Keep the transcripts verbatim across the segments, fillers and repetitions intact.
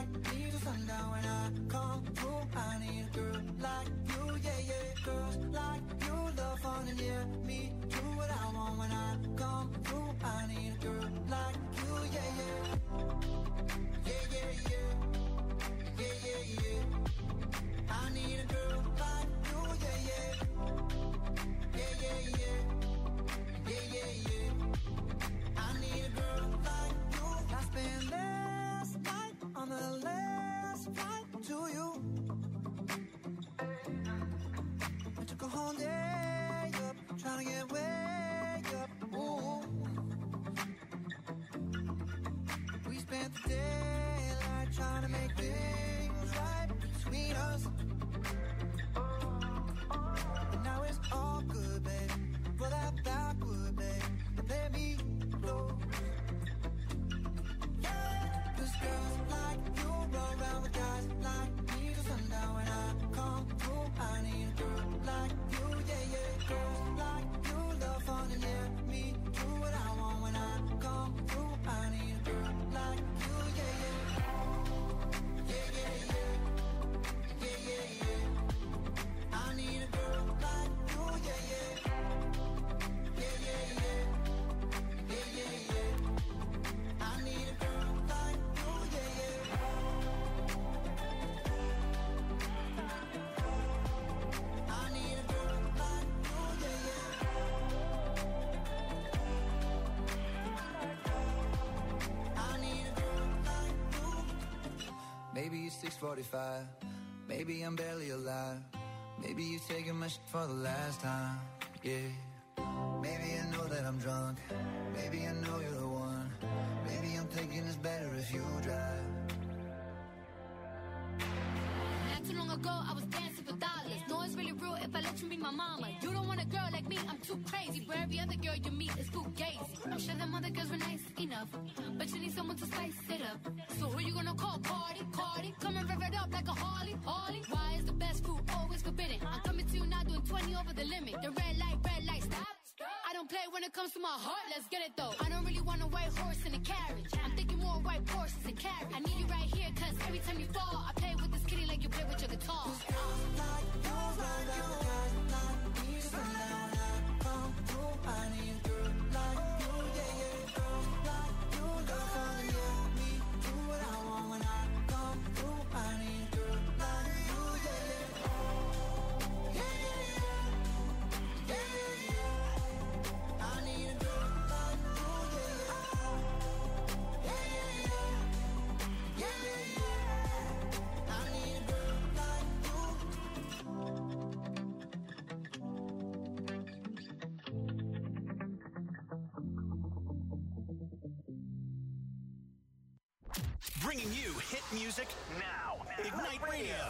like me till sundown. When I come through, I need a girl like you, yeah, yeah. Girls like you love fun and yeah, me do what I want. When I come through, I need a girl like you, yeah, yeah. Yeah, yeah, yeah. Yeah, yeah, yeah. I need a girl like you, yeah, yeah. Yeah, yeah, yeah. Yeah, yeah, yeah. I need a girl like you. I spent last night on the last flight to you. I took a whole day up, trying to get way up. Ooh. We spent the daylight trying to make things right between us. But now it's all good, babe. Roll that backward, babe. Let me blow. Yeah, 'cause girls like you run around with guys like me till sundown. When I come through, I need a girl like you, yeah, yeah. Girls like you love fun and yeah, me do what I want. When I come through, I need a girl like you, yeah, yeah. Yeah, yeah, yeah. Yeah, yeah, yeah. I need a girl like you, yeah, yeah. Yeah, yeah, yeah. Yeah, yeah, yeah. I need a girl like you, yeah, yeah. I need a girl like you, yeah, yeah. I need a girl like you. Maybe it's six forty-five. Maybe I'm barely alive. Maybe you're taking my shit for the last time. Yeah. Maybe I know that I'm drunk. Maybe I know you're the one. Maybe I'm thinking it's better if you drive. Not too long ago, I was dancing for dollars. No, it's really real if I let you be my mama. You don't want a girl like me, I'm too crazy. Where every other girl you meet is too gazy. I'm sure them other girls were nice enough, but you need someone to spice it up. So who you gonna call? Cardi, Cardi. Come and rev it up like a Harley, Harley. Why is the best food always forbidden? I'm coming to you now doing twenty over the limit. The red light, red light, stop. I don't play when it comes to my heart, let's get it though. I don't really want a white horse in a carriage. I'm thinking more white horses and carriage. I need you right here, cause every time you fall, I play with this kitty like you play with your guitar. Like you, like you, like me till sundown. When I come through, I need a girl like you, yeah, yeah. Girls like you love fun, yeah. Me do what I want. When I come through, I need a girl like you, yeah, yeah. Yeah, yeah, yeah. Yeah, yeah, yeah. I need a girl like you, yeah, yeah. Yeah, yeah, yeah. Yeah, yeah, yeah. I need a girl like you. Bringing you hit music now. Ignite Radio.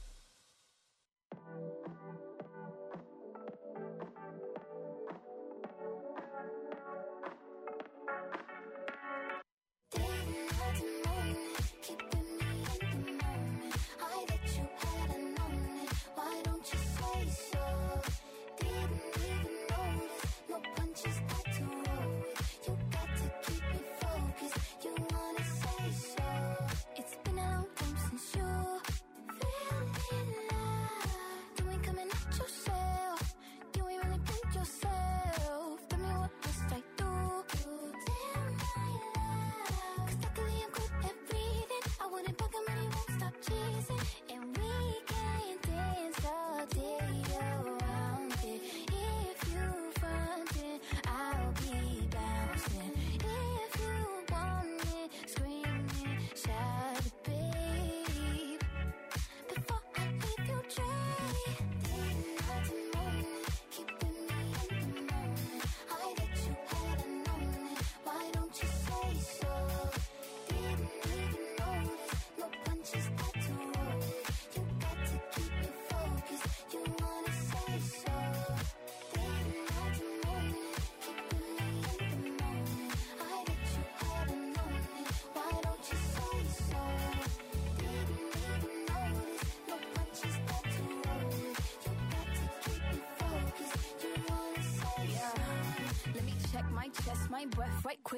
It's been a long time since you fell in love. You ain't coming at yourself. You ain't really been yourself. Tell me what must I do to tell my love? 'Cause luckily I'm good at breathing. I wouldn't bug him and he won't stop chasing. And we can dance all day around it. If you frontin', I'll be bouncing. If you want it, screaming, shout it, babe. Before I leave you dry, day and night and morning, keeping me in the moment. I that you hadn't known it. Why don't you say so? Didn't even notice. No punches got to roll it. You got to keep me focused. You wanna say so? Day and night and morning, keeping me in the moment. I that you hadn't known it. Why don't you say so? Didn't even notice. No punches got to roll it. You got to keep me focused. You wanna say so? Let me check my chest, my breath right quick.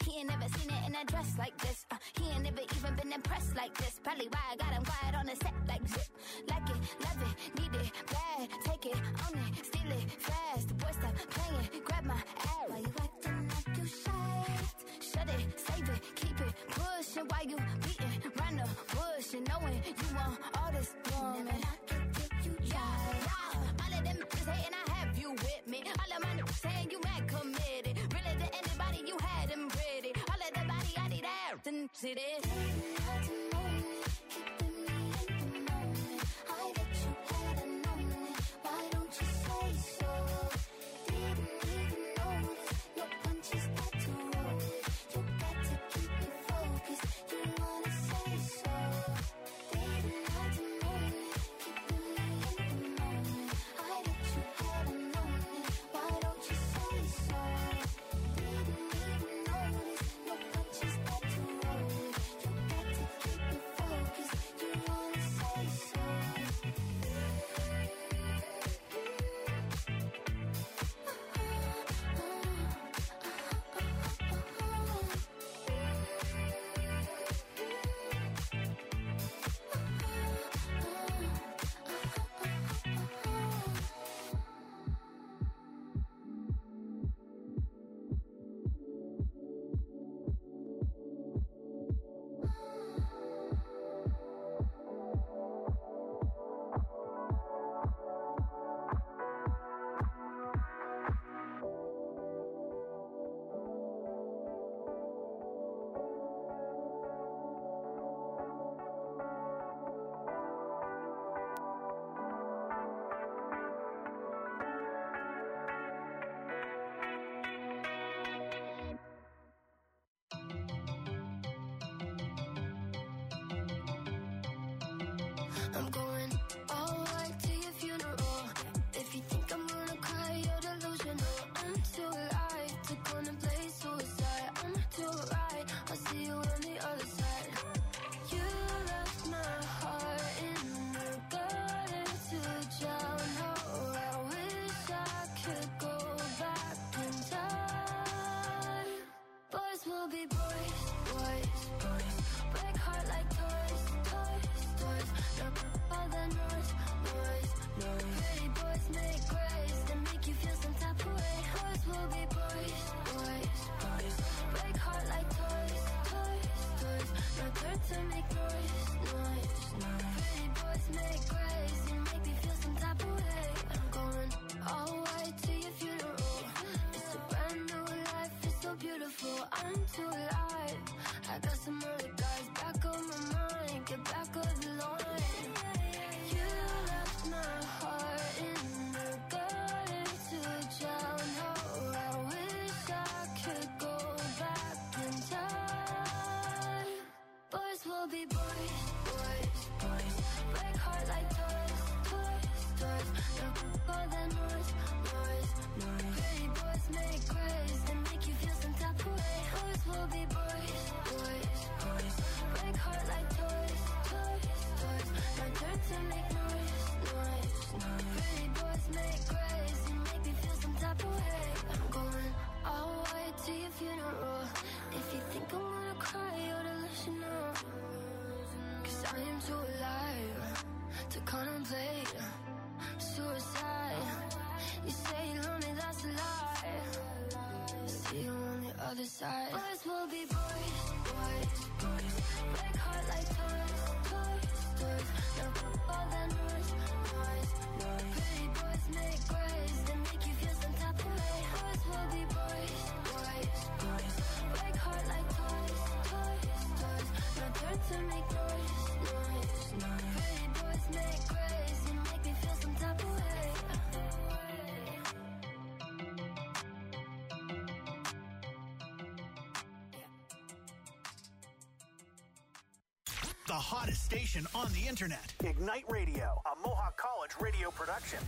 He ain't never seen it in a dress like this. Uh, he ain't never even been impressed like this. Probably why I got him quiet on the set like zip. Like it, love it, need it, bad. Take it, own it, steal it, fast. The boy stop playing, grab my ass. Why you acting like you shy? Shut it, save it, keep it pushing. Why you beating round the bush and knowing you want all this woman? Never knock it till you try. Yeah, all of them bitches hating, I have you with me. All of my niggas saying you mad committed. Really to anybody you had them pretty. All of the body I need out and see this. I'm going all right to your funeral. If you think I'm gonna cry, you're delusional. I'm too alive to contemplate suicide. I'm too right, I'll see you on the other side. You left my heart in the gutter to drown. Oh, I wish I could go back in time. Boys will be boys, boys, boys. Break heart like toys, toys, toys. All the noise, noise, noise. Pretty boys make grace and make you feel some type of way. Boys will be boys, boys, boys. Break heart like toys, toys, toys. No turn to make noise, noise, noise. Pretty boys make grace and make me feel some type of way. I'm going all white to your funeral. It's a brand new life, it's so beautiful. I'm too alive. I got some other guys back on my mind. Get back on the line. You left my heart in the gutter to drown. Oh, I wish I could go back in time. Boys will be boys, boys, boys. Break heart like toys, toys, toys. No all the noise, noise, noise. Pretty boys make grace and make you feel some type of way. Boys will be boys, boys, boys. Break heart like toys, toys, toys. No turn to make noise, noise, noise. Pretty boys make grace and make me feel some type of way. I'm going all white to your funeral. If you think I'm gonna cry, you're delusional. Cause I am too alive to contemplate suicide. You say you love me, that's a lie. See you on the other side. Boys will be boys, boys, boys. Break heart like toys, toys, toys. No all the noise, noise, noise. Pretty boys make grace and make you feel some type of way. Boys will be boys, boys, boys. Break heart like toys, toys, toys. No turn to make noise, noise, noise. Pretty boys make grace and make me feel some type of way. The hottest station on the internet. Ignite Radio, a Mohawk College radio production.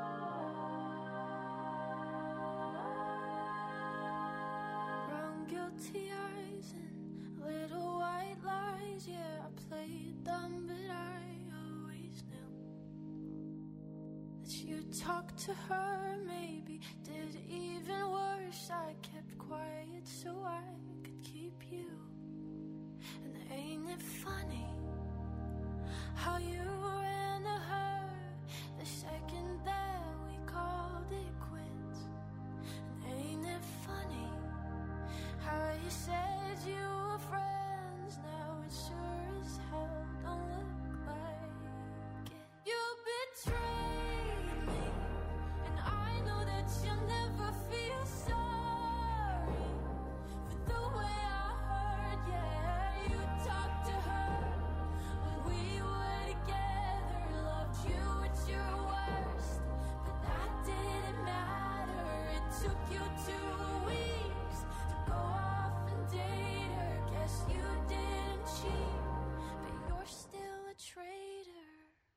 Brown guilt guilty eyes and little white lies. Yeah, I played dumb, but I always knew that you'd talk to her, maybe did even worse. I kept quiet so I could keep you. And ain't it funny how you ran to her the second that we called it quits? And ain't it funny how you said you were friends? Now it sure as hell don't look like it. You betrayed me, and I know that you'll never feel sorry for the way I hurt. Yeah, you talked to her when we were together, loved you at your worst, but that didn't matter. It took you two weeks to go off and date her. Guess you didn't cheat, but you're still a traitor.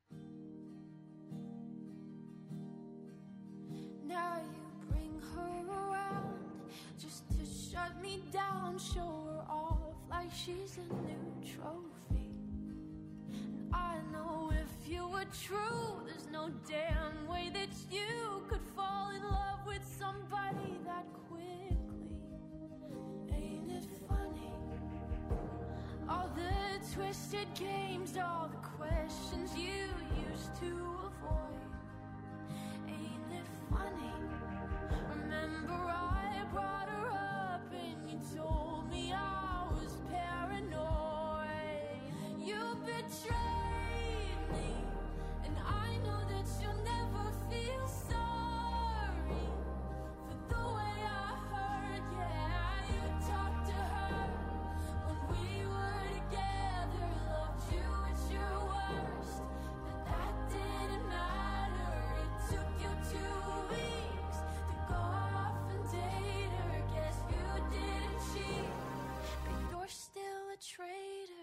Now you bring her around just to shut me down, show her off like she's a new trophy. And I know if you were true, there's no damn way that you could fall in love with somebody that quickly. Ain't it funny? All the twisted games, all the questions you used to avoid. Ain't it funny? Remember I brought her up and you told me I was paranoid. You betrayed me, and I know that you'll never feel sorry for the way I hurt. Yeah, you talked to her when we were together, loved you at your worst, but that didn't matter. It took you two weeks to go off and date her. Guess you didn't cheat, but you're still a traitor.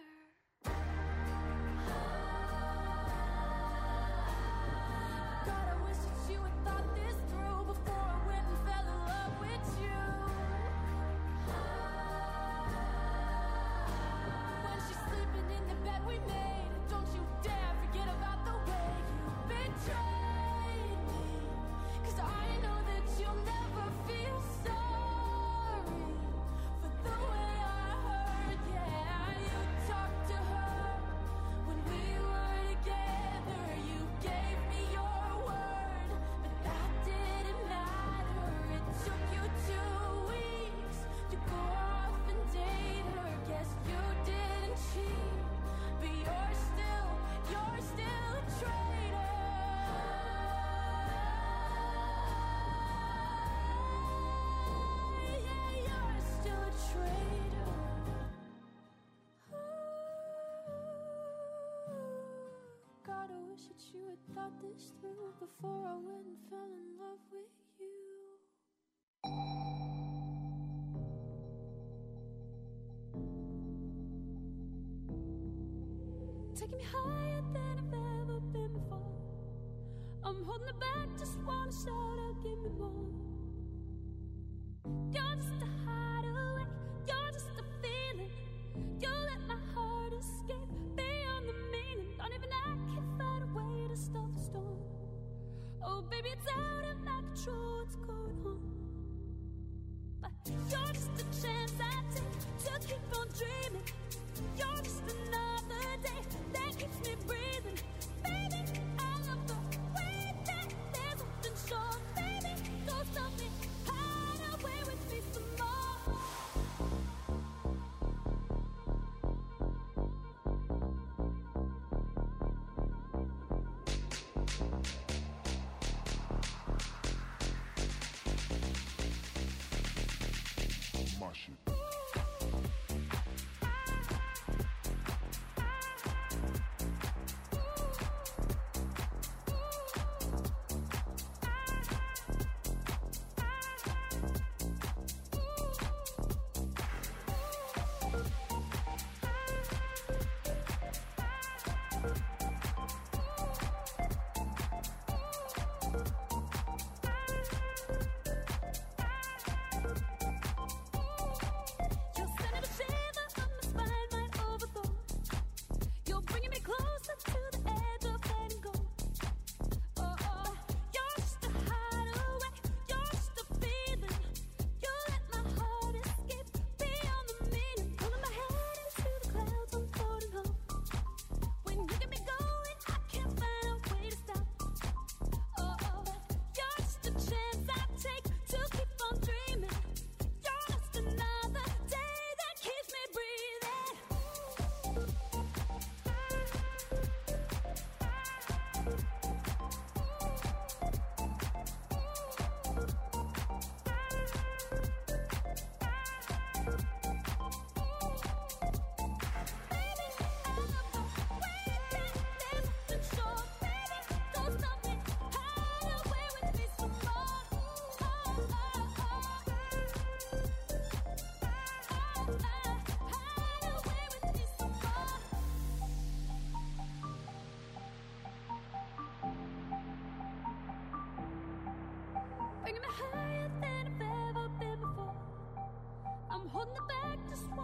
God, I wish that you had thought this through before I went and fell in love with you. When she's sleeping in the bed we made, don't you dare forget about the way you betrayed me. 'Cause I know that you'll never feel sorry for the way I hurt. Yeah, you talked to her when we were together. You gave me your word, but that didn't matter. It took you two weeks to go off and date her. Guess you didn't cheat, but you're still, you're still a traitor. Yeah, you're still a traitor. God, I wish that you had thought this through before I went and fell in love with you. Taking me higher than I've ever been before. I'm holding it back, just wanna shout out, give me more. You're just a hideaway, you're just a feeling. You let my heart escape beyond the meaning. Don't even I can find a way to stop the storm. Oh baby, it's out of my control, what's going on? But you're just a chance I take to keep on dreaming. You're just another day that keeps me breathing. Baby, I love the way that there's something sure. Baby, go stop me, hide away with me some more. My shit.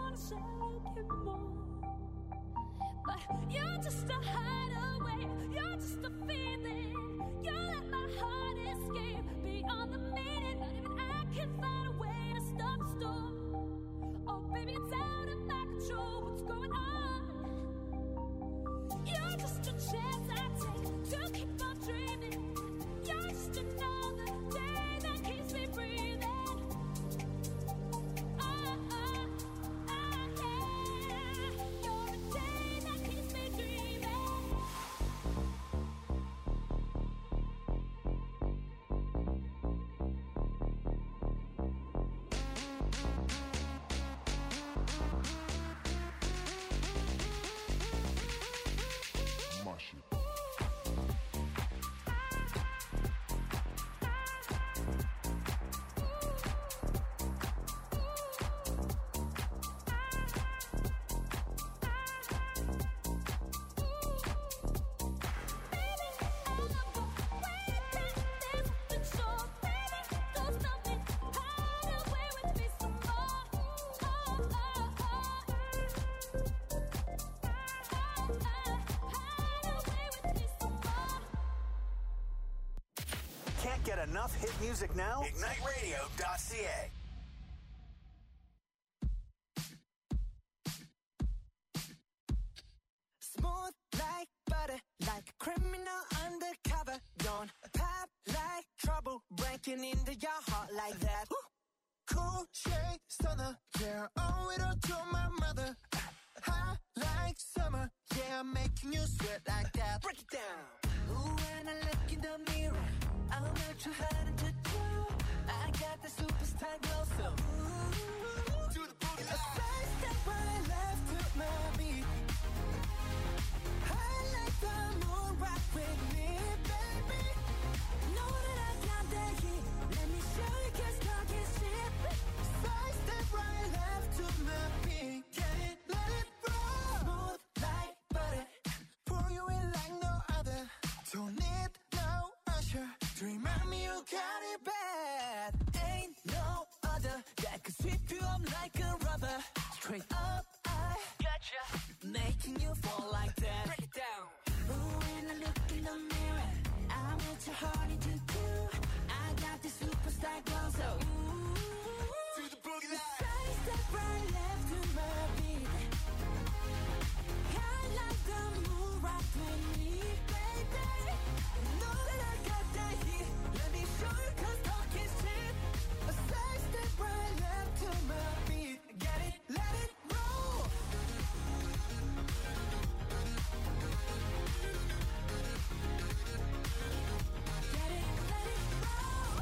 wanna show you more. But you're just a hideaway, you're just a feeling. You let my heart escape beyond the meaning. Not even I can find a way to stop the storm. Oh baby, it's out of my control. What's going on? You're just a chance I take to keep on dreaming. You're just another day that keeps me breathing. Oh, oh, oh, yeah. You're a day that keeps me dreaming. Can't get enough hit music now? Ignite Radio dot C A. Smooth like butter, like a criminal undercover. Don't pop like trouble, breaking into your heart like that. Cool shade stunner, yeah, owe it all to my mother. Hot like summer, yeah, I'm making you sweat like that. Break it down. Ooh, when I look in the mirror, I'm not too hard to do. I got the superstar glow, so ooh, do the boogie line. A side step right left to my beat. I like the moon rock with me, baby. Know that I got that heat. Let me show you, 'cause talk is cheap. Side step right left to my beat. Get it, let it roll. Smooth like butter, pour you in like no other. Don't need no usher to remind me you got it bad. Ain't no other that could sweep you up like a rubber. Straight up, I gotcha, making you fall like that. Break it down. Ooh, when I look in the mirror, I'm what your heart into do. I got this superstar glow, so ooh, to the boogie line. Side step right left to my beat. I like the moon rock with me, baby. Know that I got that heat. Let me show you, 'cause talk is cheap. A side step right left to my beat. Get it, let it roll. Get it, let it roll.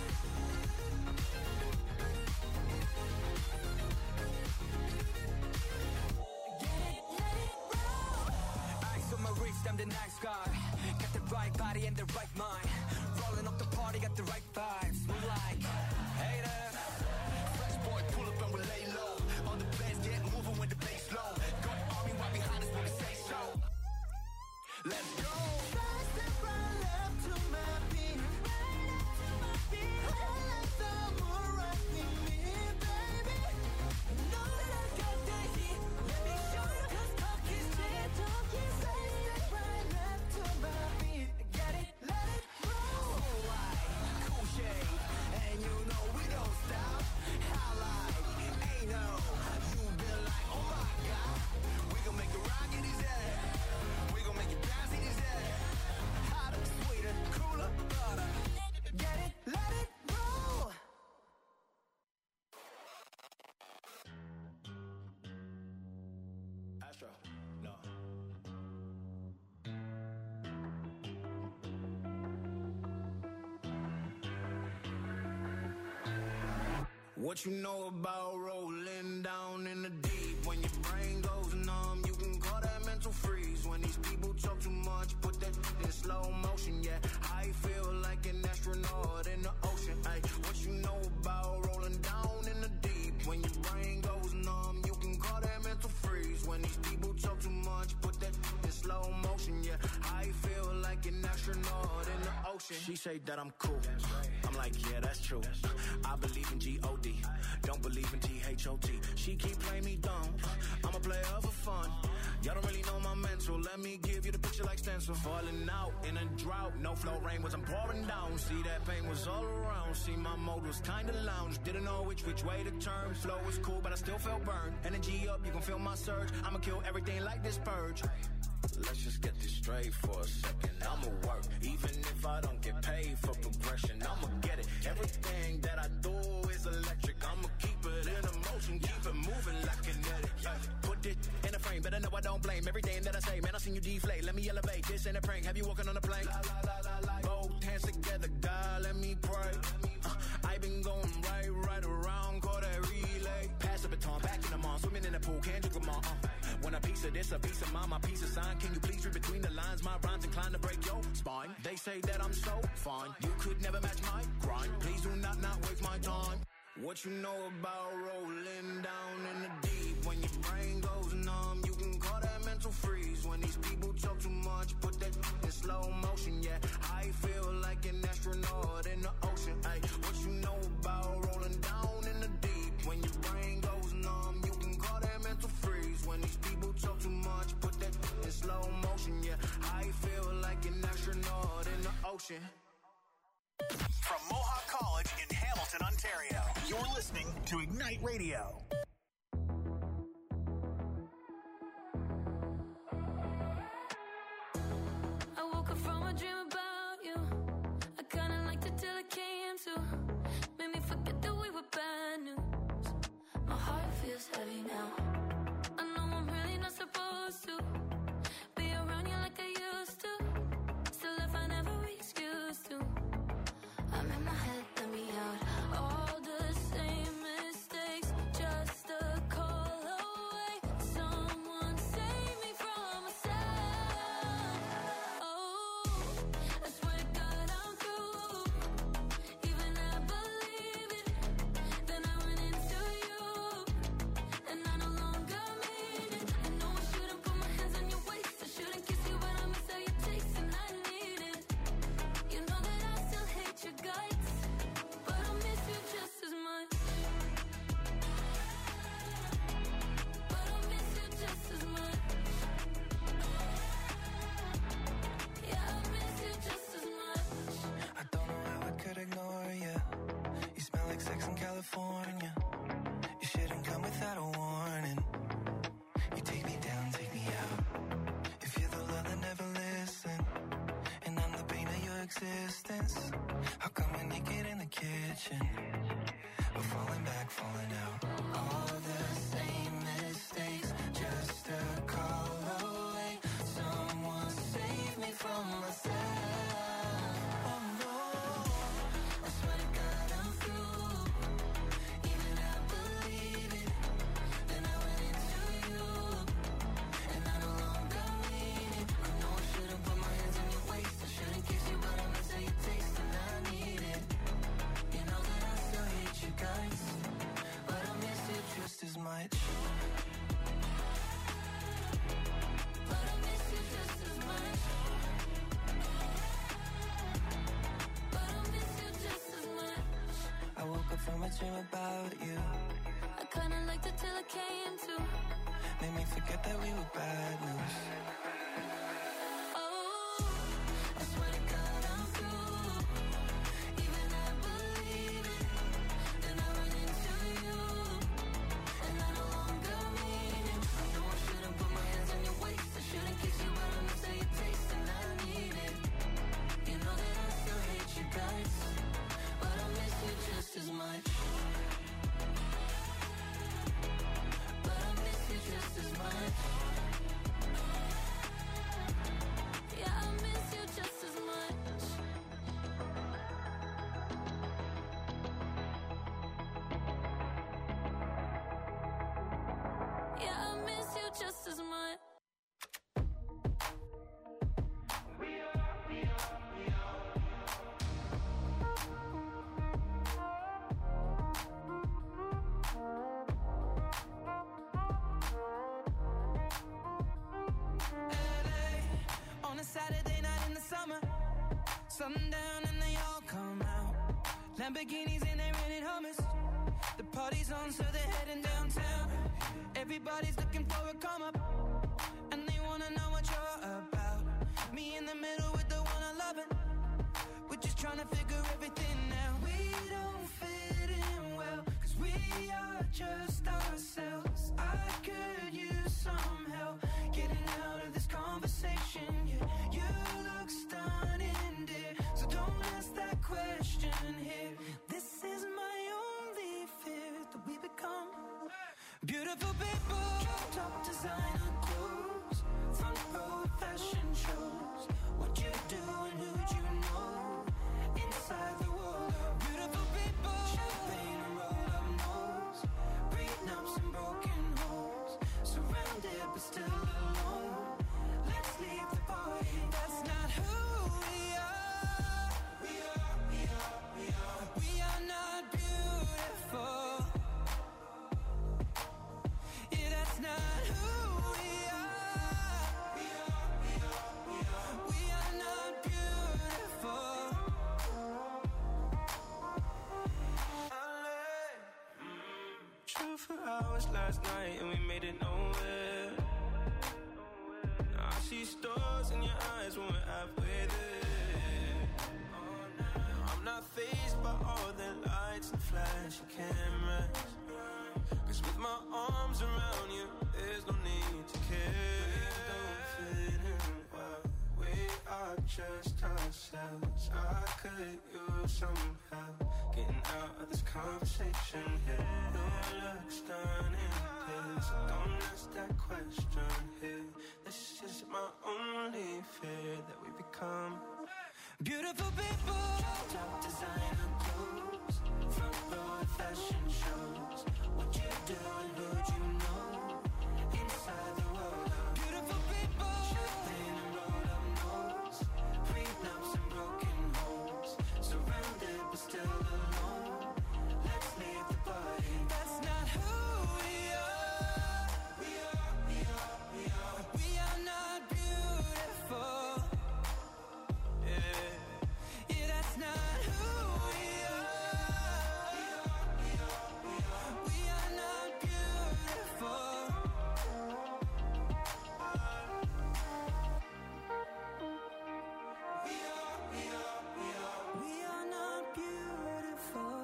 Get it, let it roll. Ice on my wrist, I'm the nice guy. Got the right body and the right mind. Rolling up the party, got the right vibes. Move like, hey there. Fresh boy, pull up and we lay low. All the players get moving with the bass low. Got army right behind us when we say so. Let's go. Side step right left to my beat. Right up to my beat. I like the moon rock with me, baby. Know that I got that heat. Let me show you, 'cause talk is cheap. Talk is side step right left to my beat. Get it, let it roll. Cool light, cool shade, and you know we don't stop. Highlight, ain't no, you been like, oh my God. We gon' make it rock in his head. We gon' make it bounce in his head. Hotter, sweeter, cooler, butter. Get it, let it roll. Astro, no. What you know about rolling down in the deep? When your brain goes numb, you can call that mental freeze. When these people talk too much, put that in slow motion, yeah. I feel like an astronaut in the ocean, ay. What you know about rolling down in the deep? When your brain goes numb, you can call that mental freeze. When these people talk too much, put that in slow motion, yeah. I feel like an astronaut in the ocean. She say that I'm cool, I'm like, yeah, that's true. I believe in G O D, don't believe in T H O T. She keep playing me dumb, I'm a player for fun. Y'all don't really know my mental, let me give you the picture like stencil. Falling out in a drought, no flow rain wasn't pouring down. See, that pain was all around, see my mode was kinda lounge. Didn't know which which way to turn, flow was cool but I still felt burned. Energy up, you can feel my surge, I'ma kill everything like this purge. Let's just get this straight for a second. I'ma work, even if I don't get paid for progression. I'ma get it. Everything that I do is electric. I'ma keep it in a motion, keep it moving like kinetic. Put it in a frame, better know I don't blame everything that I say. Man, I seen you deflate. Let me elevate. This ain't a prank. Have you walking on a plane? La, la, la, la, la. Both hands together, God, let me pray. Uh, I been going right, right around, call that relay. Pass the baton, back in the mall, swimming in the pool, can't drink them all. Uh. When a piece of this, a piece of mine, my piece of sign. Can you please read between the lines? My rhymes inclined to break your spine. They say that I'm so fine, you could never match my grind. Please do not not waste my time. What you know about rolling down in the deep? When your brain goes numb, you can call that mental freeze. When these people talk too much, put that in slow motion. Yeah, I feel like an astronaut in the ocean. Ay, what you know about rolling down in the deep? When your brain goes numb, you can call that mental freeze. When these people talk too much, put that in slow motion. Yeah, I feel like an astronaut in the ocean. From Mohawk College in Hamilton, Ontario, you're listening to Ignite Radio. I woke up from a dream about you. I kinda liked it till it came to. Made me forget that we were bad news. My heart feels heavy now. I know I'm really not supposed to be around you like I used to. Still, if I never excuse to, I'm in my head, let me out. All the same mistakes, just a call away. Someone save me from myself. Oh, I swear to God I'm through. Even I believe it. Then I went into you, and I no longer mean it. I know I shouldn't put my hands on your waist. I shouldn't kiss you, but I miss how you taste, and I need it. You know that I still hate your guts, but I miss you just as much. But I miss you just as much. Yeah, I miss you just as much. I don't know how I could ignore you. You smell like sex in California. You shouldn't come without a warning. You take me down, take me out. If you're the love that never listen, and I'm the pain of your existence, how come we're naked in the kitchen? We're falling back, falling out. All the same mistakes, just a call away. Someone save me from myself. Oh no, I swear to God I'm through. Even I believe it. Then I went into you, and I no longer mean it. I know I shouldn't put my hands on your waist. I shouldn't kiss you, but I miss how you taste, and I need it. You know that I still hate you guys, but I miss you just as much. But I miss you just as much. But I miss you just as much. I woke up from a dream about you. I kinda liked it till it came to. Made me forget that we were bad news. Oh, I swear to God I'm through. Even I believe it. Then I went into you, and I no longer mean it. I know I shouldn't put my hands on your waist. I shouldn't kiss you, but I miss how you taste, and I need it. You know that I still hate you guys, but I miss you just as much. But I miss you just as much. Yeah, I miss you just as much. Yeah, I miss you just as much. L A, on a Saturday night in the summer, sundown and they all come out. Lamborghinis and they're renting hummus. The party's on, so they're heading downtown. Everybody's looking for a come up, and they wanna know what you're about. Me in the middle with the one I love it. We're just trying to figure everything out. We don't fit in well, cause we are just ourselves. I could use some help getting out of this conversation. Yeah, you look stunning, dear, so don't ask that question here. This is my only fear, that we become beautiful people. Top designer clothes, front row fashion shows. What you do and who'd you know? Inside the world of beautiful people. Champagne and roll up nose, prenups and broken homes. Surrounded but still alone. Let's leave the party. That's not who we are. We are, we are, we are. We are not beautiful. Yeah, that's not who we are. We are, we are, we are. We are not beautiful. True for hours last night and we made it nowhere. Now I see stars in your eyes when we're halfway there. Oh, now I'm not fazed by all the lights and flashy cameras. Cause with my arms around you, there's no need to care. We don't fit in well, we are just ourselves. I could use some help getting out of this conversation here. You look stunning, please, so don't ask that question here. This is my only fear, that we become beautiful people. Top designer clothes, front row fashion shows. What you do and who'd you know? Inside the world of beautiful people. Champagne and roll up nose, prenups and broken homes. Surrounded but still alone. Let's leave the party. That's not who we are. We are, we are, we are. We are not beautiful. Yeah, yeah, that's not who we are. We are, we are, we are. We are not beautiful. We are, we are, we are. We are not beautiful.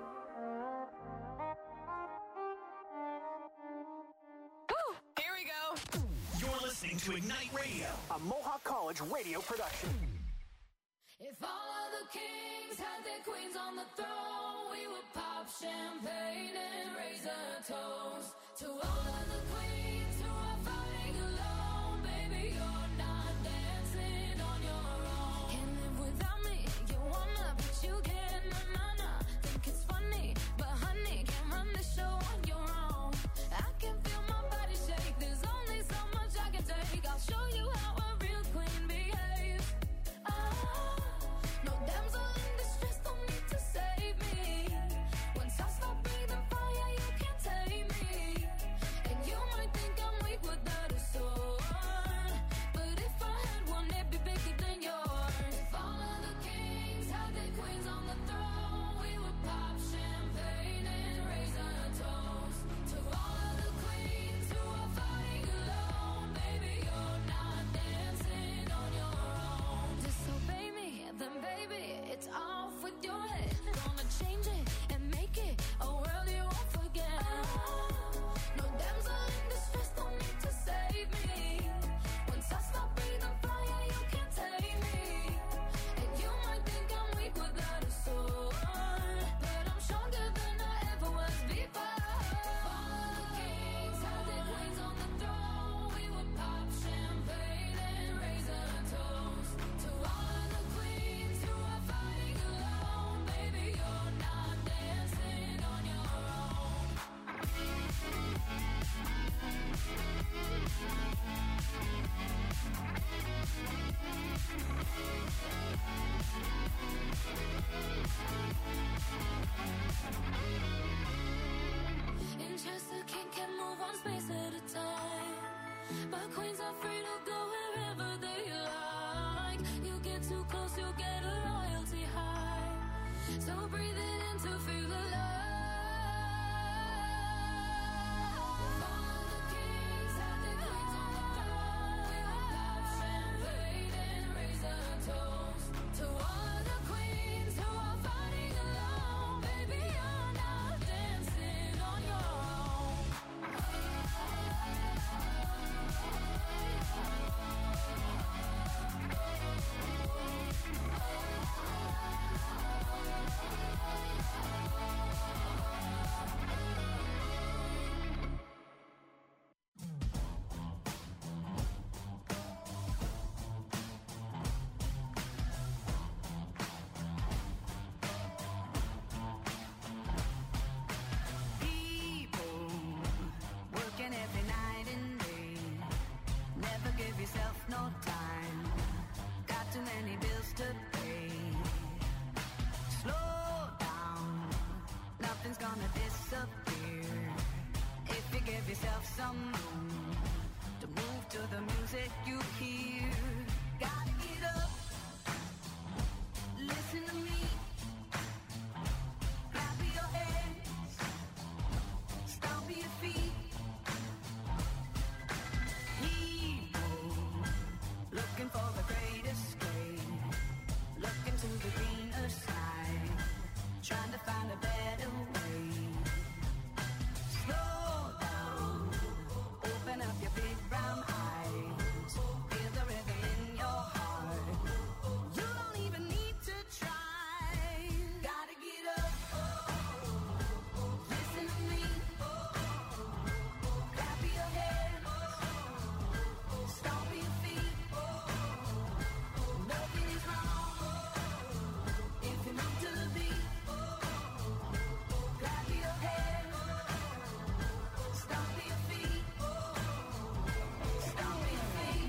Here we go. You're listening to Ignite Radio, a Mohawk College radio production. If all of the kings had their queens on the throne, we would pop champagne and raise a toast to all of the queens who are fighting alone. Baby, you're not dancing on your own. Can't live without me, you wanna, but you can't. Na na na, think it's funny, but honey, can't run the show on your own. I can feel my body shake. There's only so much I can take. I'll show you how a real queen behaves. Ah, no damsel in distress, don't need to save me. Once I stop breathing fire, you can't take me. And you might think I'm yourself no time. Got too many bills to pay. Slow down, nothing's gonna disappear. If you give yourself some room to move to the music you hear. Gotta get up, listen to me. Clap your hands, stomp your feet. People looking for the great escape, looking to the greener side, trying to find a better way. Slow down, open up your big brown eyes, feel the rhythm in your heart. You don't even need to try. Gotta get up, listen to me. Clap your hands, stomp your feet. Nothing is wrong if you move to the beat. Clap your hands, stomp your feet. Stomp your feet.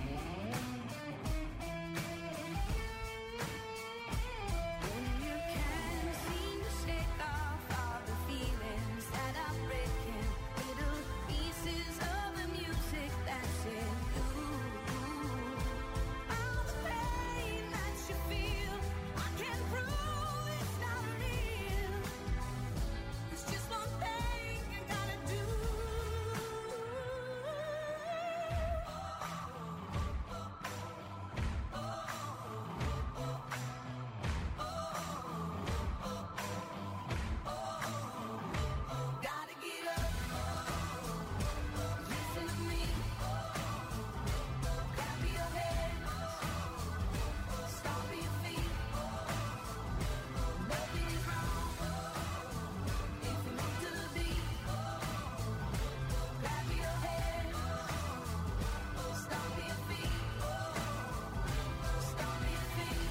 When you can't seem to shake off all the feelings that are breaking, little pieces of the music that's in you. All the pain that you feel, I can't prove it's not real. It's just one thing you gotta do. Gotta get up, listen to me. Clap your hands, stomp your feet. Nothing is wrong if you move to the beat. Clap your hands, stomp your feet. Stomp your feet.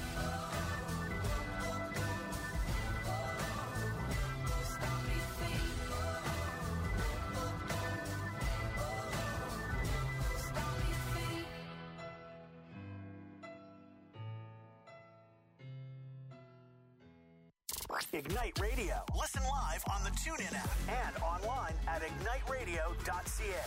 Stomp your feet. Stomp your feet. Ignite Radio. Listen live on the TuneIn app and online at ignite radio dot c a.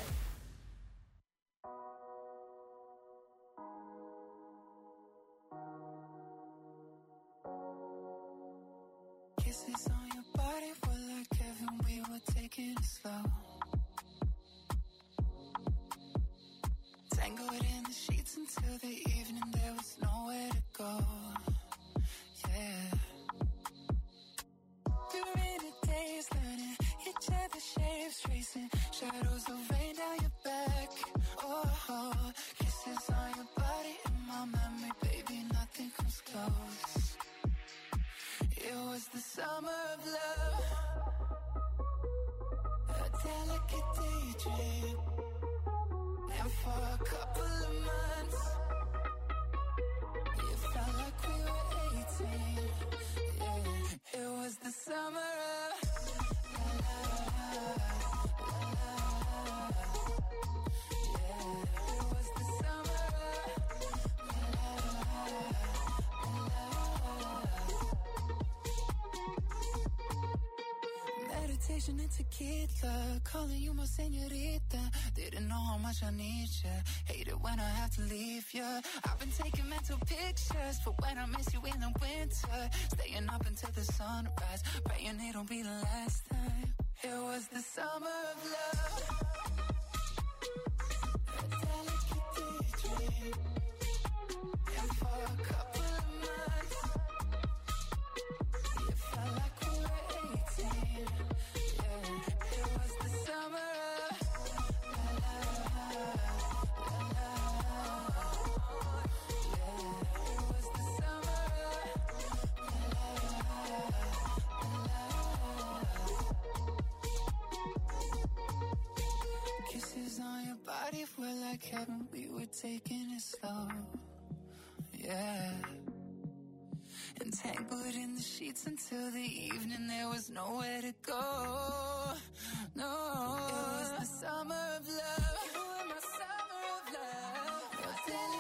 Kisses on your body were like heaven, we were taking it slow. Tangled in the sheets until the evening, there was nowhere to go. Yeah. We were in a daze, learning each other's shapes, tracing shadows of rain down your back. Oh, oh, kisses on your body in my memory, baby, nothing comes close. It was the summer of love, a delicate daydream. And for a couple of months, it felt like we were eighteen. Yeah, it was the summer of la, la, la, la, la. Yeah, it was the summer of la, la, la, la. Meditation and tequila, calling you my señorita. Didn't know how much I need you. Hate it when I have to leave you. I've been taking mental pictures for when I miss you in the winter. Staying up until the sunrise, praying it'll be the last time. It was the summer of love, a delicate daydream. And for a couple of months, it felt like we were eighteen. Yeah, it was the summer of la, la, la, la, yeah, it was the summer of la, la, la. Kisses on your body were like heaven, we were taking it slow. Yeah. Entangled in the sheets until the evening, there was nowhere to go. No, it was the summer of love. You were my summer of love. Your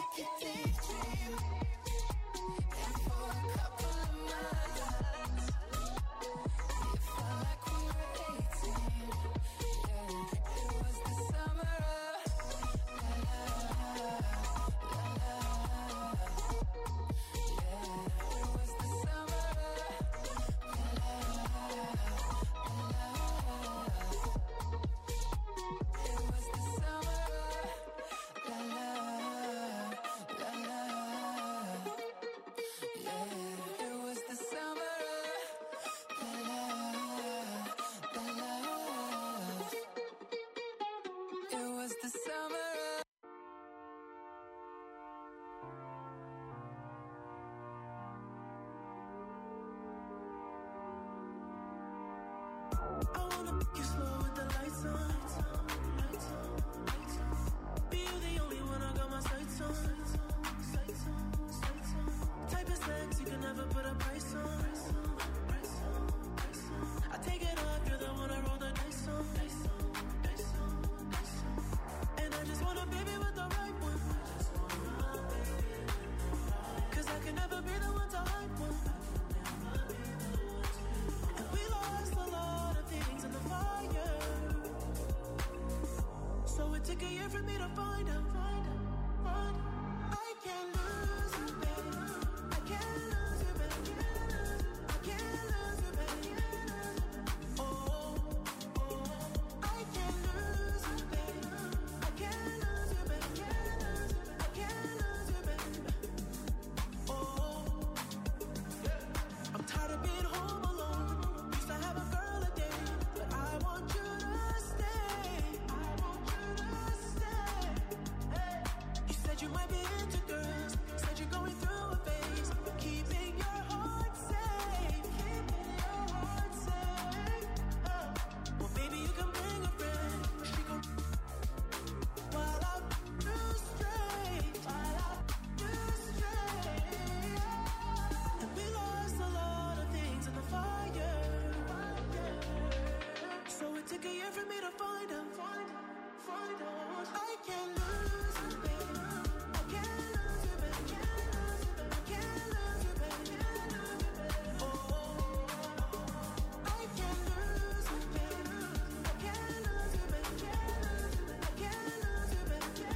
a year for me to find out, find out, find out. I can't lose you, baby. I can't lose you, baby. I can't lose you, baby. Oh, oh, I can't lose you, baby. I can't lose you, baby. I can't lose you, baby. Oh, I'm tired of being home alone. Used to have a girl a day, but I want you to stay. I want you to stay. Hey. You said you might be into girls. Said you're going through a phase. Keeping your heart safe. Keeping your heart safe. Oh. Well, baby, you can bring a friend. She gon' while I do straight. While I do straight. And we lost a lot of things in the fire. So it took a year for me to find out. Find out, find out. I can't lose you, baby. I can't lose you, baby. I can't lose you, baby. Oh, I can't lose you, baby. I can't lose you, baby. I can't lose you, baby.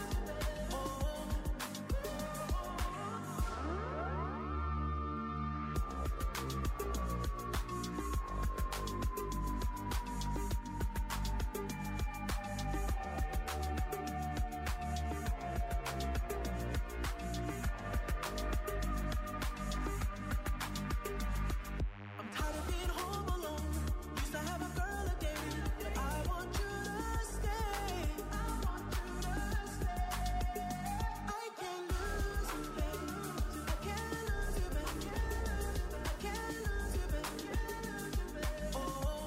I'm tired of being home alone. Used to have a girl a day, but I want you to stay. I want you to stay. I can't lose you, baby. I can't lose you, baby. I can't lose you, baby. Oh.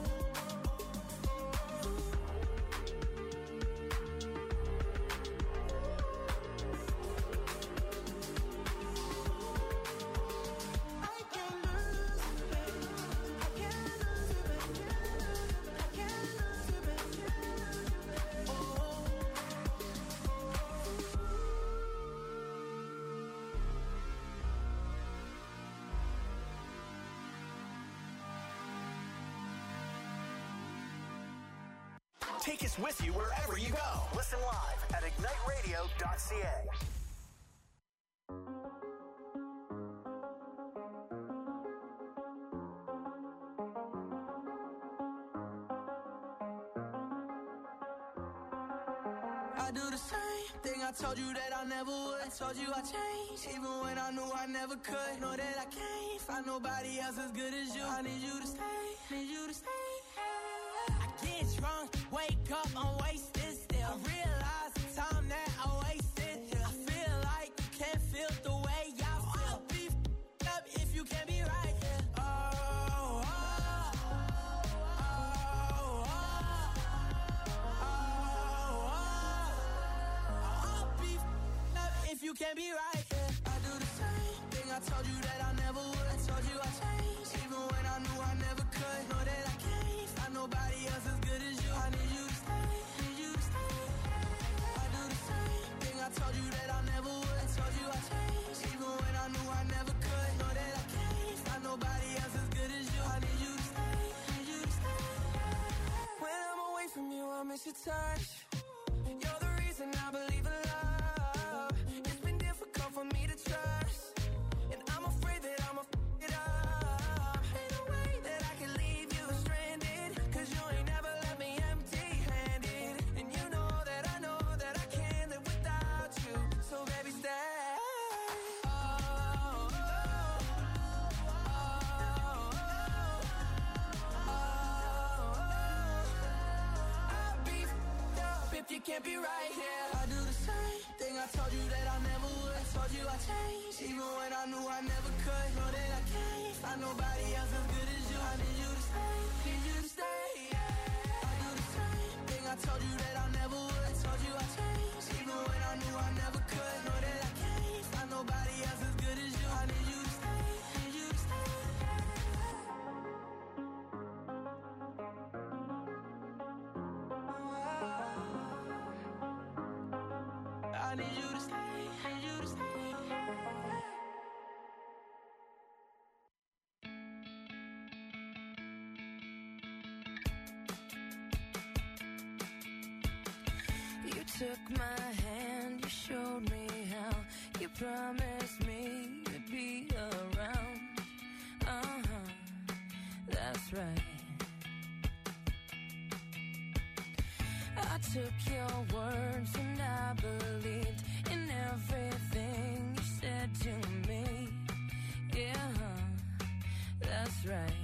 I can't lose you, baby. I can't lose you, baby. I can't lose you, baby. Oh. Take us with you wherever you go. Listen live at ignite radio dot c a. I do the same thing I told you that I never would. I told you I changed, even when I knew I never could. Know that I can't find nobody else as good as you. I need you to stay, need you to stay. I get drunk, wake up, I'm wasted still. I realize the time that I wasted here. I feel like you can't feel the way I feel. I'll be f***ed up if you can't be right here. Oh, oh, oh, oh, oh, oh. I'll be f***ed up if you can't be right here. I do the same thing I told you that I never would. I told you I changed, even when I knew I never could. Know that I can't find nobody else as good as you. I need you to stay, need you to stay. I do the same thing I told you that I never would. I told you I changed, even when I knew I never could. Know that I can't find nobody else as good as you. I need you to stay, need you to stay. When I'm away from you, I miss your touch. You're the reason I believe in love. It's been difficult for me to trust, and I'm afraid that I'ma f*** it up. Ain't no way that I can leave you stranded, 'cause you ain't never left me empty-handed. And you know that I know that I can't live without you. So baby, stay. Oh, oh, oh, oh, oh. I'll be f***ed up if you can't be right here. I do the same thing I told you that I never would. I told you I changed, even when I knew I never could. Know that I can't find nobody else as good as you. I need you to stay, need you to stay. I do the same thing I told you that I never would. I told you I changed, even when I knew I never could. Know that I can't find nobody else as good as you. I need you to stay, need you to stay. I need you to stay, need you to stay. took my hand, you showed me how. You promised me you'd be around. Uh-huh, that's right. I took your words and I believed in everything you said to me. Yeah, that's right.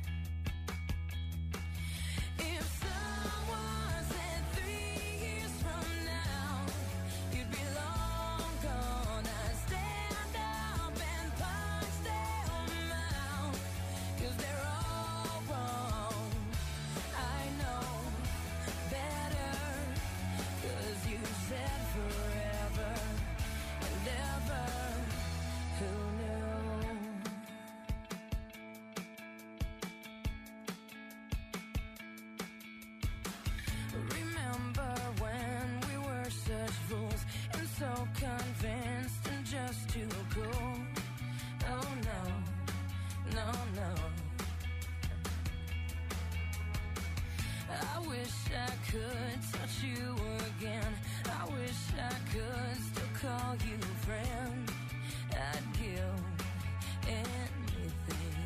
If someone said three years from now you'd be long gone, I'd stand up and punch them out, 'cause they're all wrong. I know better, 'cause you said forever and ever. Who knew? Remember when we were such fools and so convinced and just too cool? Oh no, no, no. I wish I could touch you again. I wish I could still call you friend. I'd give anything.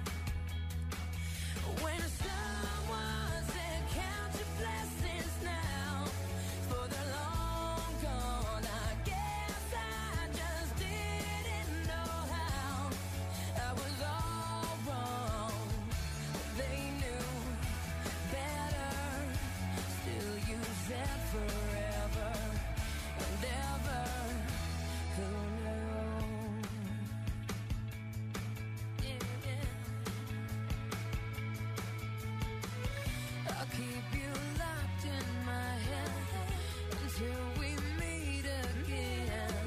When someone said count your blessings now, for the long gone, I guess I just didn't know how. I was all wrong. They knew better. Still you said forever and ever. Who knew? Yeah, yeah. I'll keep you locked in my head until we meet again.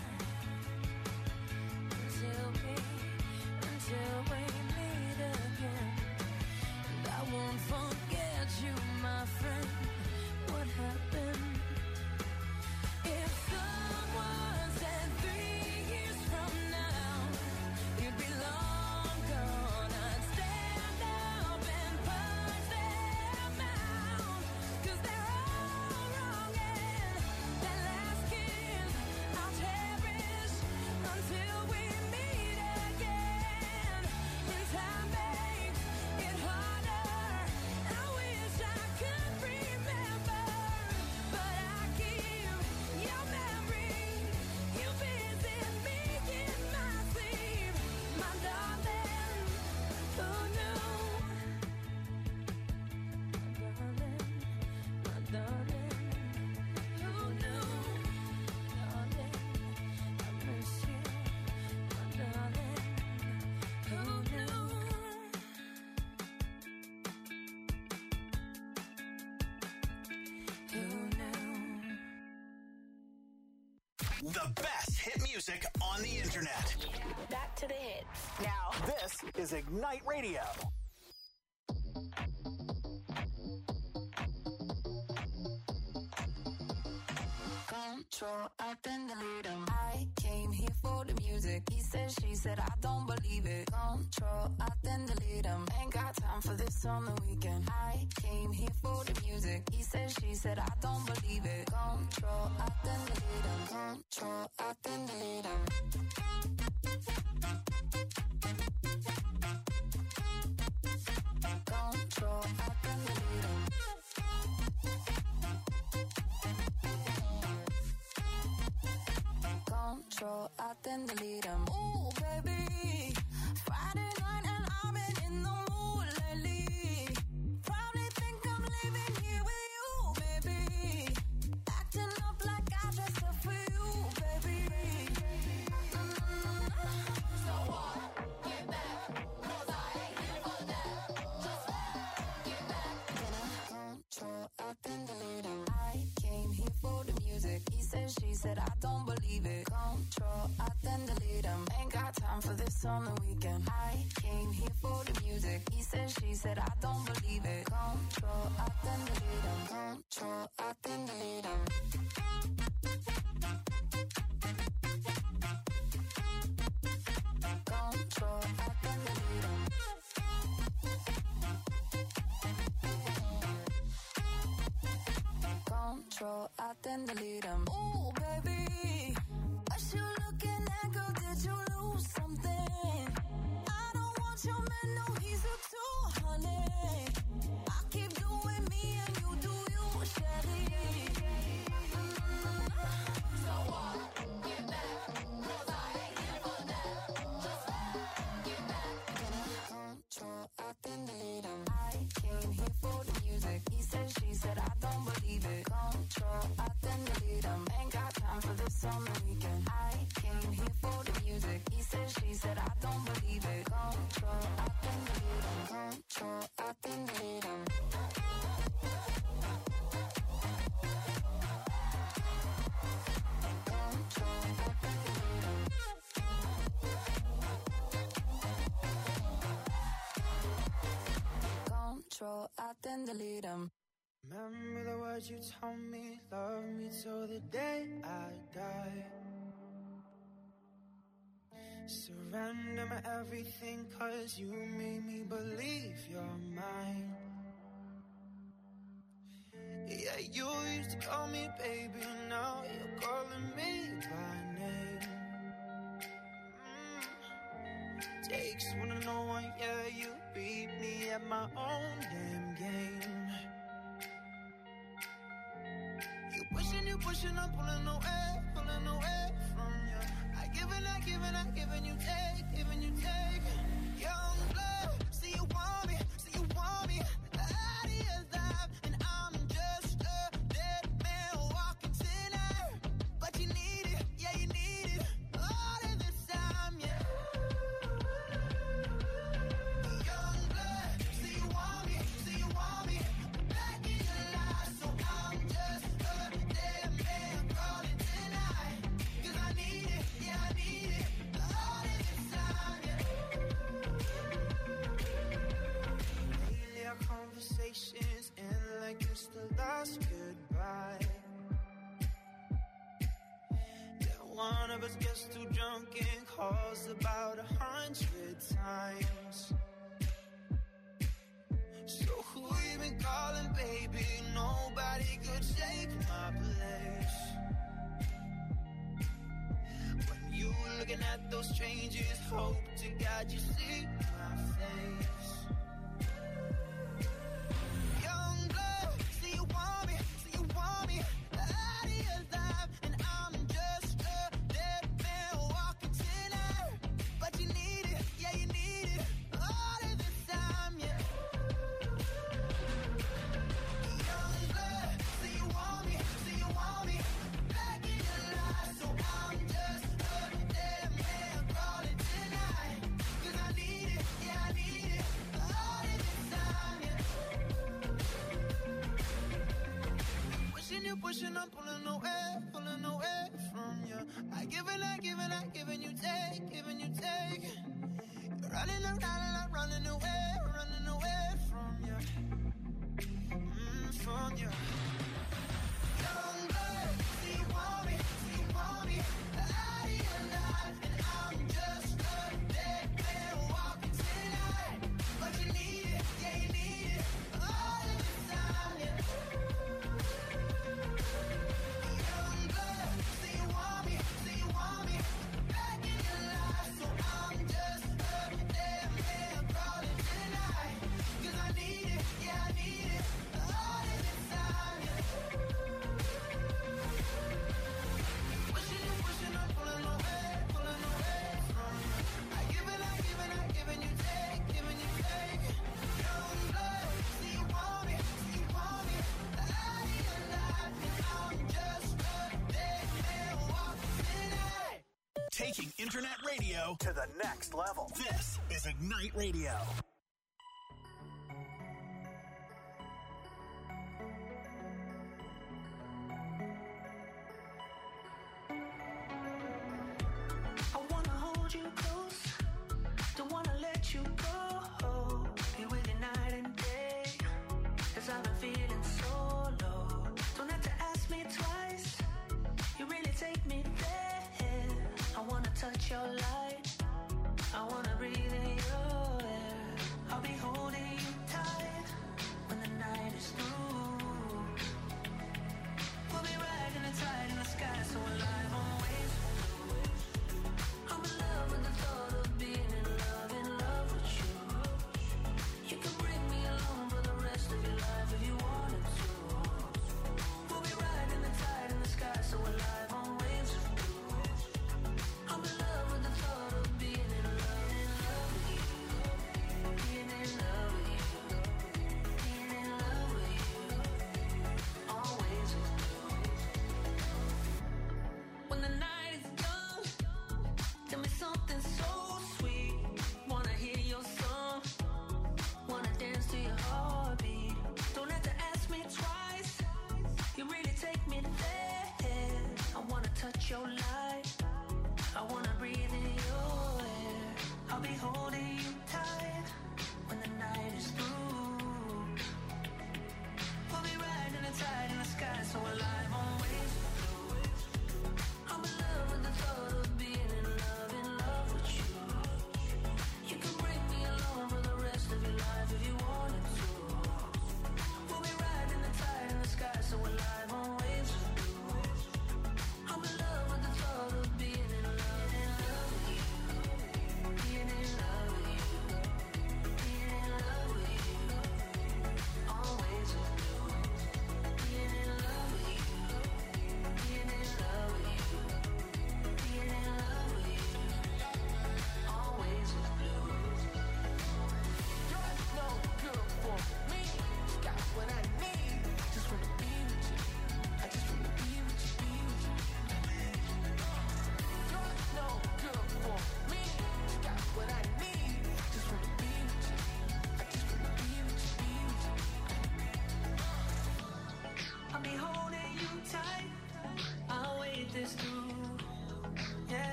Until we, until we meet again. And I won't forget you, my friend. What happened? If someone said three years from now you'd be long gone, I'd stand up and punch them out, 'cause they're all wrong, and that last kiss I'll cherish until we meet again. And time makes it harder. I wish I could remember, but I keep your memory. You visit me in my sleep, my darling. Who knew? My darling, my darling. Who knew? Darling, I miss you, my darling. Who knew? Who knew? The best hit music on the internet. Back to the hits. Now, this is Ignite Radio. Control, I then delete him. I came here for the music. He said, she said, I don't believe it. Control, I then delete him. Ain't got time for this on the weekend. I came here for the music. He said, she said, I don't believe it. Control, I then delete him. Control, I then delete him. Control, I then delete him. Control, I then delete him. Ooh, baby, Friday night and I've been in the mood lately. Probably think I'm living here with you, baby. Acting up like I dressed up for you, baby. Mm-hmm. So what? Get back, 'cause I ain't here for that. Just get back. Then I control, I then delete him. I came here for the music. He said, she said, I don't believe it. Control, I then delete him. Ain't got time for this on the weekend. I came here for the music. He said, she said, I don't believe it. Control, I then delete him. Control, I then delete him. Control, I then delete him. Control, I then delete them. Ooh, baby, what you looking at, girl? Did you lose something? I don't want your man, no, he's a two hundred. I keep doing me and you do you, Shelly. So what? Get back, 'cause I ain't here for that. Just get back. Control, I then delete them. I came here for the music. He said, she said, I don't believe it. Control, I then delete them. Ain't got time for this on the weekend. I came here for the music. He said, she said, I don't believe it. Control, I then delete them. Control, I then delete them. Control, I then delete them. Remember the words you told me, love me till the day I die. Surrender my everything, 'cause you made me believe you're mine. Yeah, you used to call me baby, now you're calling me by name. Mm. Takes one to know one, yeah, you beat me at my own damn game. You pushing, you pushing, I'm pulling away, pulling away from you. I give and I give and I give and you take, giving you take. Young blood, see you want me, see you want me. Out of your life, and I'm just a dead man walking tonight. But you need it, yeah, you need it. All of this time, yeah. Young blood, see you want me, see you want me. Back in your life, so I'm just a dead man calling tonight. 'Cause I need it, yeah, I need it. All of this time, yeah. Lately our conversations end like it's the last goodbye. Yeah, one of us gets too drunk and calls about a hundred times. So who you been calling, baby? Nobody could take my place. When you looking at those strangers, hope to God you see my face. Young blood, see you want me, see you want me. Out of your life, and I'm just a dead man walking tonight. But you need it, yeah, you need it. All of this time, yeah. Young blood, see you want me, see you want me. Back in your life, so I'm just a dead man calling tonight. 'Cause I need it, yeah, I need it. All of this time, yeah. Pushing you, pushing, I'm pulling away, pulling away from you. I give and I give and I give and you take, giving you take. You're running around and I'm running away, running away from you. Mm, from you. Young blood, see you want me, see you want me. Out of your life, and I'm just a dead man walking tonight. But you need it, yeah, you need it. All of this time, yeah. Young blood, see you want me, see you want me. Back in your life, so I'm just a dead man calling tonight. 'Cause I need it, yeah, I need it. All of this time, yeah. Pushing you, pushing, I'm pulling away, pulling away from you. I give and I give and I give and you take, giving you take. Young blood, see you want me, see you want me. Out of your life, and I'm just a dead man walking tonight. Taking internet radio to the next level. This is Ignite Radio. I wanna hold you close, don't wanna let you go. Be with you night and day, 'cause I've been feeling so low. Don't have to ask me twice, you really take me there. I wanna touch your light, I wanna breathe in your air. I'll be holding you tight when the night is through. We'll be riding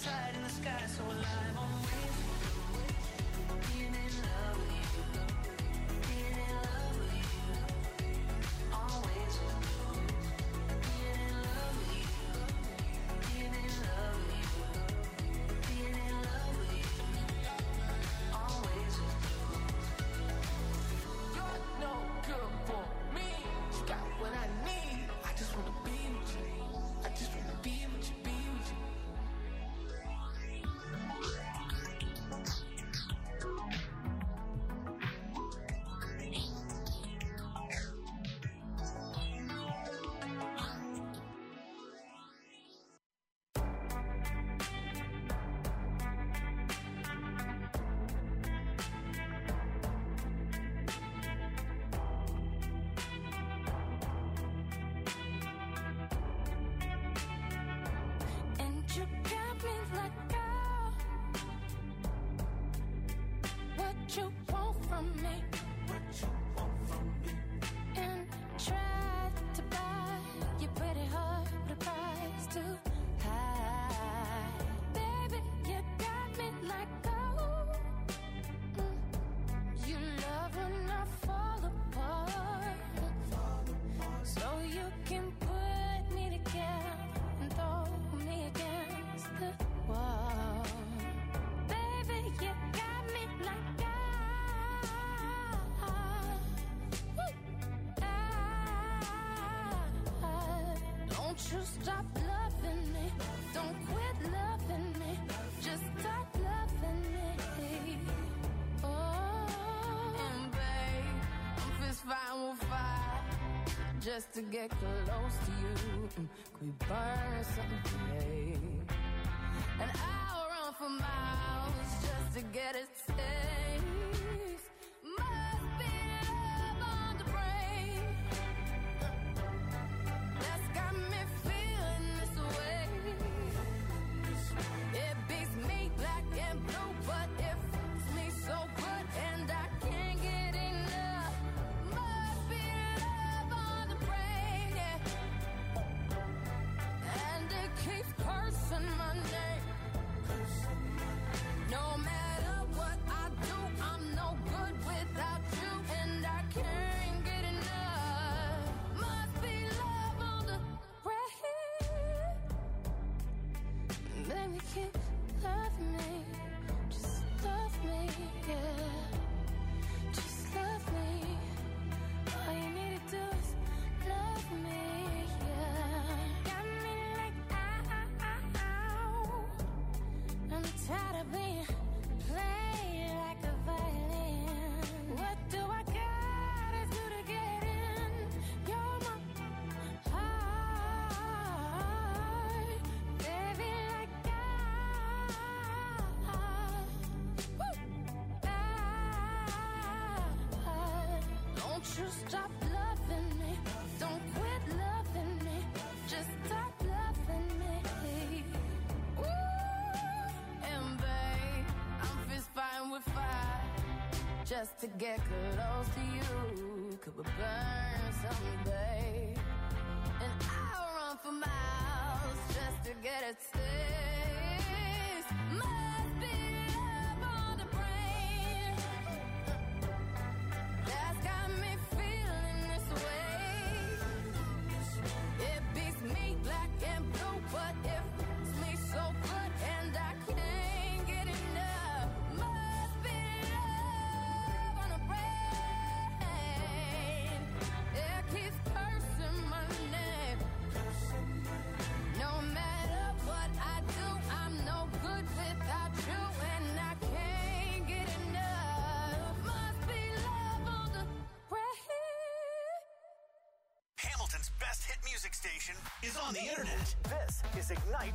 tide in the sky, so alive always. Being in love with you, being in love with you, always. Being in love with you, being in love with you, being in love with you, always. You're no good for me. You got what I need. I just wanna be with you. I just wanna be with you, be with you. And you got me like, girl, what you want from me? What you want from me? And tried to buy your pretty heart, but the price too high. Baby, you got me like, oh, mm, you love when I fall apart, so you can put me together and throw me against the wall. Baby, you got me like, ah, ah, don't you stop loving me, don't quit loving me, just stop loving me. Oh, and babe, I'm fist fighting with fire just to get close to you. Mm, Could we burn something today? And I'll run for miles just to get a taste. Must be love on the brain that's got me feeling this way. It beats me black and blue, but it fits me so good, and I can't get enough. Must be love on the brain, yeah. And it keeps cursing my name. No matter what I do, I'm no good without you, and I can't get enough. Must be love on the brain. Baby, keep loving me, just love me, yeah. Just love me. All you need to do is love me, yeah. Got me like, ow. I'm tired of being played like a violin. What do I gotta do to get in? You're my heart, baby, like I, woo, I, don't you stop loving me, don't quit loving me, just stop loving me. Ooh, and babe, I'm fist fighting with fire just to get close to you. Could we burn someday? And I'll run for miles just to get a taste. Must be love on the brain that's got me feeling this way. It beats me black and blue, but it fits me so good, and I can't get enough. Must be love on the brain. It keeps cursing my name. No matter what I do, I'm no good without you, and I can't get enough. Must be love on the brain. Hamilton's best hit music station is on the internet. This is Ignite